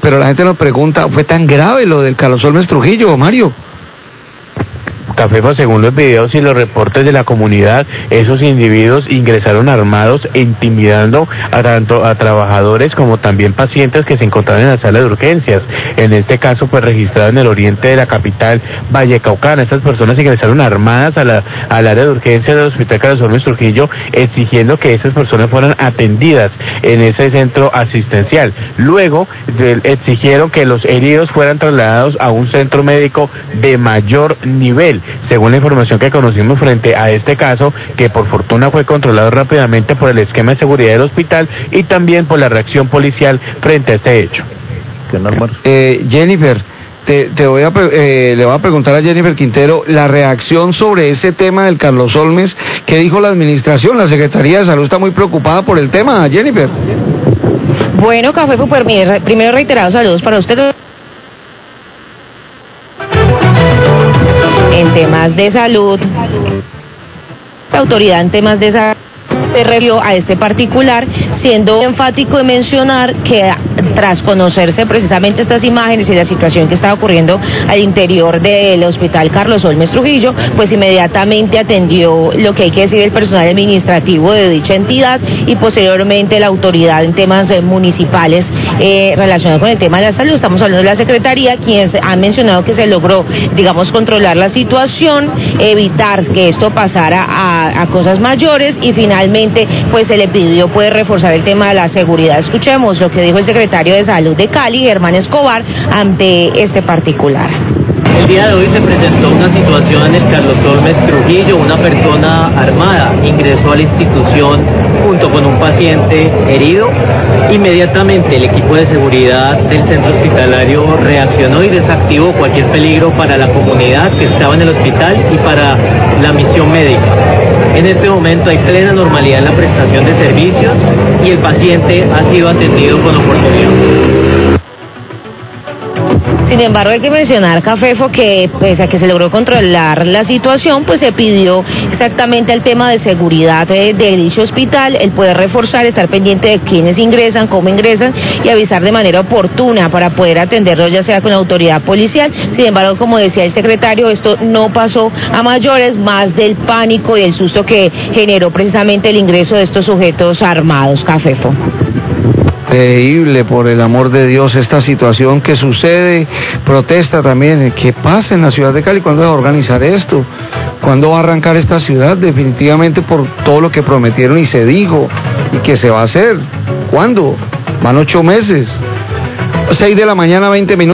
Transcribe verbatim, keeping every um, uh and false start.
pero la gente nos pregunta, ¿fue tan grave lo del Carlos Holmes Trujillo, Mario? Cafefa, según los videos y los reportes de la comunidad, esos individuos ingresaron armados e intimidando a tanto a trabajadores como también pacientes que se encontraban en la sala de urgencias. En este caso, pues registrado en el oriente de la capital vallecaucana. Estas personas ingresaron armadas a la, al área de urgencias del Hospital Carlos Holmes Trujillo, exigiendo que esas personas fueran atendidas en ese centro asistencial. Luego, de, exigieron que los heridos fueran trasladados a un centro médico de mayor nivel. Según la información que conocimos frente a este caso, que por fortuna fue controlado rápidamente por el esquema de seguridad del hospital y también por la reacción policial frente a este hecho. Eh, Jennifer, te, te voy a eh, le voy a preguntar a Jennifer Quintero la reacción sobre ese tema del Carlos Holmes. ¿Qué dijo la administración? La Secretaría de Salud está muy preocupada por el tema, Jennifer. Bueno, Café Super, primero reiterados saludos para ustedes. En temas de salud, la autoridad en temas de salud se refirió a este particular, siendo enfático en mencionar que tras conocerse precisamente estas imágenes y la situación que estaba ocurriendo al interior del Hospital Carlos Holmes Trujillo, pues inmediatamente atendió lo que hay que decir el personal administrativo de dicha entidad y posteriormente la autoridad en temas municipales eh, relacionados con el tema de la salud. Estamos hablando de la Secretaría, quienes han mencionado que se logró, digamos, controlar la situación, evitar que esto pasara a, a cosas mayores y finalmente pues se le pidió pues reforzar el tema de la seguridad. Escuchemos lo que dijo el secretario de Salud de Cali, Germán Escobar, ante este particular. El día de hoy se presentó una situación en el Carlos Holmes Trujillo. Una persona armada ingresó a la institución junto con un paciente herido. Inmediatamente el equipo de seguridad del centro hospitalario reaccionó y desactivó cualquier peligro para la comunidad que estaba en el hospital y para la misión médica. En este momento hay plena normalidad en la prestación de servicios y el paciente ha sido atendido con oportunidad. Sin embargo, hay que mencionar, Cafefo, que pese a que se logró controlar la situación, pues se pidió exactamente el tema de seguridad de, de dicho hospital, el poder reforzar, estar pendiente de quiénes ingresan, cómo ingresan y avisar de manera oportuna para poder atenderlos ya sea con la autoridad policial. Sin embargo, como decía el secretario, esto no pasó a mayores, más del pánico y el susto que generó precisamente el ingreso de estos sujetos armados, Cafefo. Increíble, por el amor de Dios, esta situación que sucede. Protesta también. ¿Qué pasa en la ciudad de Cali? ¿Cuándo va a organizar esto? ¿Cuándo va a arrancar esta ciudad? Definitivamente por todo lo que prometieron y se dijo y que se va a hacer. ¿Cuándo? Van ocho meses. Seis de la mañana, veinte minutos.